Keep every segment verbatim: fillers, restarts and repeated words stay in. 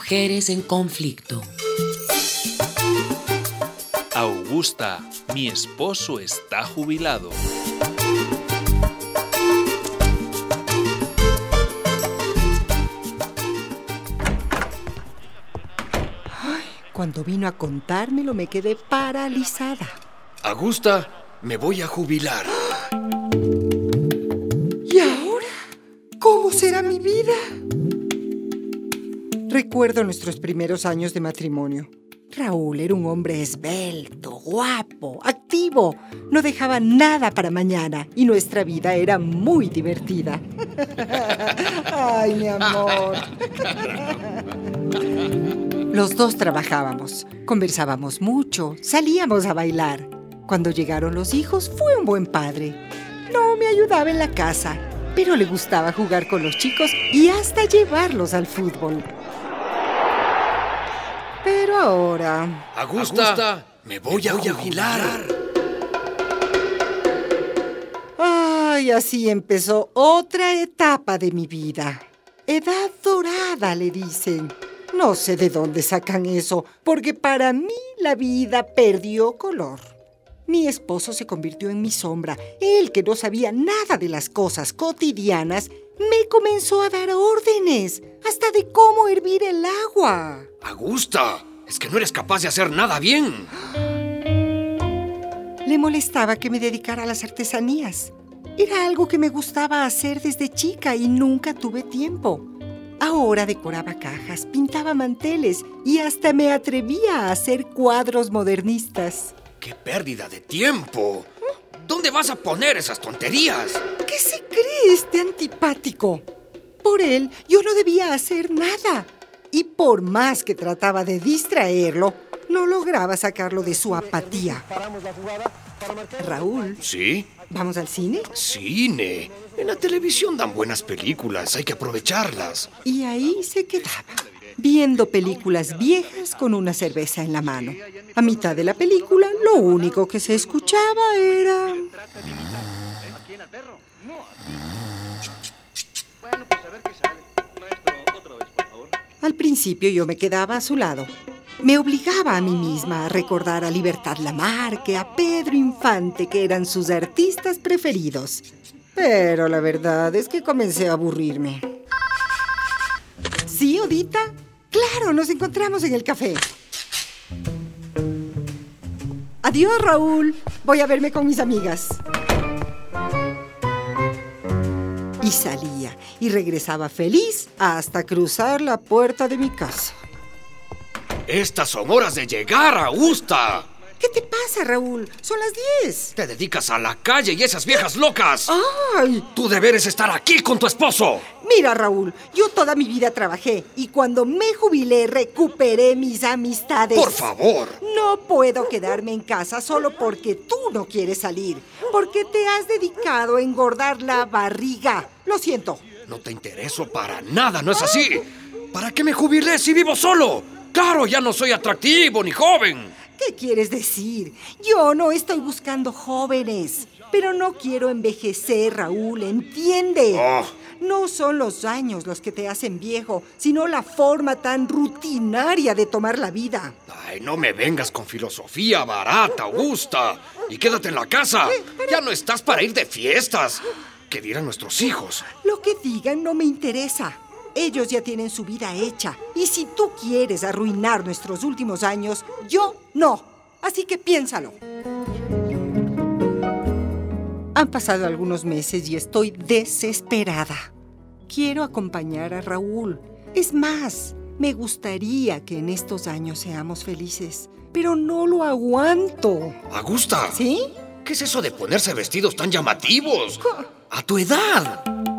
Mujeres en conflicto. Augusta, mi esposo está jubilado. Ay, cuando vino a contármelo me quedé paralizada. Augusta, me voy a jubilar. ¿Y ahora? ¿Cómo será mi vida? Recuerdo nuestros primeros años de matrimonio. Raúl era un hombre esbelto, guapo, activo. No dejaba nada para mañana y nuestra vida era muy divertida. Ay, mi amor. Los dos trabajábamos, conversábamos mucho, salíamos a bailar. Cuando llegaron los hijos, fue un buen padre. No me ayudaba en la casa, pero le gustaba jugar con los chicos y hasta llevarlos al fútbol. Pero ahora... Augusta, Augusta me voy, me a, voy a jubilar. Ay, así empezó otra etapa de mi vida. Edad dorada, le dicen. No sé de dónde sacan eso, porque para mí la vida perdió color. Mi esposo se convirtió en mi sombra. Él, que no sabía nada de las cosas cotidianas, me comenzó a dar órdenes, hasta de cómo hervir el agua. Augusta, es que no eres capaz de hacer nada bien. Le molestaba que me dedicara a las artesanías. Era algo que me gustaba hacer desde chica y nunca tuve tiempo. Ahora decoraba cajas, pintaba manteles y hasta me atrevía a hacer cuadros modernistas. ¡Qué pérdida de tiempo! ¿Dónde vas a poner esas tonterías? ¿Qué se cree este antipático? Por él, yo no debía hacer nada. Y por más que trataba de distraerlo, no lograba sacarlo de su apatía. Raúl. ¿Sí? ¿Vamos al cine? ¡Cine! En la televisión dan buenas películas, hay que aprovecharlas. Y ahí se quedaba, viendo películas viejas con una cerveza en la mano. A mitad de la película, lo único que se escuchaba era... Al principio yo me quedaba a su lado. Me obligaba a mí misma a recordar a Libertad Lamarque, a Pedro Infante, que eran sus artistas preferidos. Pero la verdad es que comencé a aburrirme. ¿Sí, Odita? Claro, nos encontramos en el café. Adiós, Raúl. Voy a verme con mis amigas. Y salía y regresaba feliz hasta cruzar la puerta de mi casa. Estas son horas de llegar, Augusta. ¿Qué te pasa, Raúl? Son las diez. Te dedicas a la calle y esas viejas locas. ¡Ay! Tu deber es estar aquí con tu esposo. Mira, Raúl, yo toda mi vida trabajé y cuando me jubilé recuperé mis amistades. Por favor. No puedo quedarme en casa solo porque tú no quieres salir, porque te has dedicado a engordar la barriga. Lo siento. No te intereso para nada, ¿no es así? ¿Para qué me jubilé si vivo solo? Claro, ya no soy atractivo ni joven. ¿Qué quieres decir? Yo no estoy buscando jóvenes, pero no quiero envejecer, Raúl, ¿entiende? Oh. No son los años los que te hacen viejo, sino la forma tan rutinaria de tomar la vida. Ay, no me vengas con filosofía barata, Augusta. Y quédate en la casa. Ya no estás para ir de fiestas. ¿Qué dirán nuestros hijos? Lo que digan no me interesa. Ellos ya tienen su vida hecha. Y si tú quieres arruinar nuestros últimos años, yo no. Así que piénsalo. Han pasado algunos meses y estoy desesperada. Quiero acompañar a Raúl. Es más, me gustaría que en estos años seamos felices. Pero no lo aguanto. Augusta. ¿Sí? ¿Qué es eso de ponerse vestidos tan llamativos? A tu edad.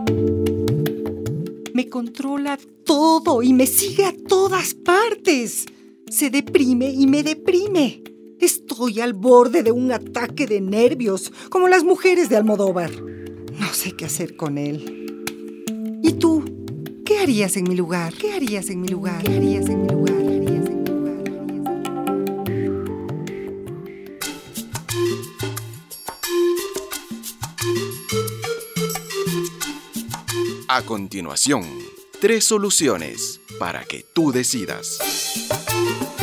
Me controla todo y me sigue a todas partes. Se deprime y me deprime. Estoy al borde de un ataque de nervios, como las mujeres de Almodóvar. No sé qué hacer con él. ¿Y tú? ¿Qué harías en mi lugar? ¿Qué harías en mi lugar? ¿Qué harías en mi lugar? ¿Qué harías en mi lugar? A continuación, tres soluciones para que tú decidas.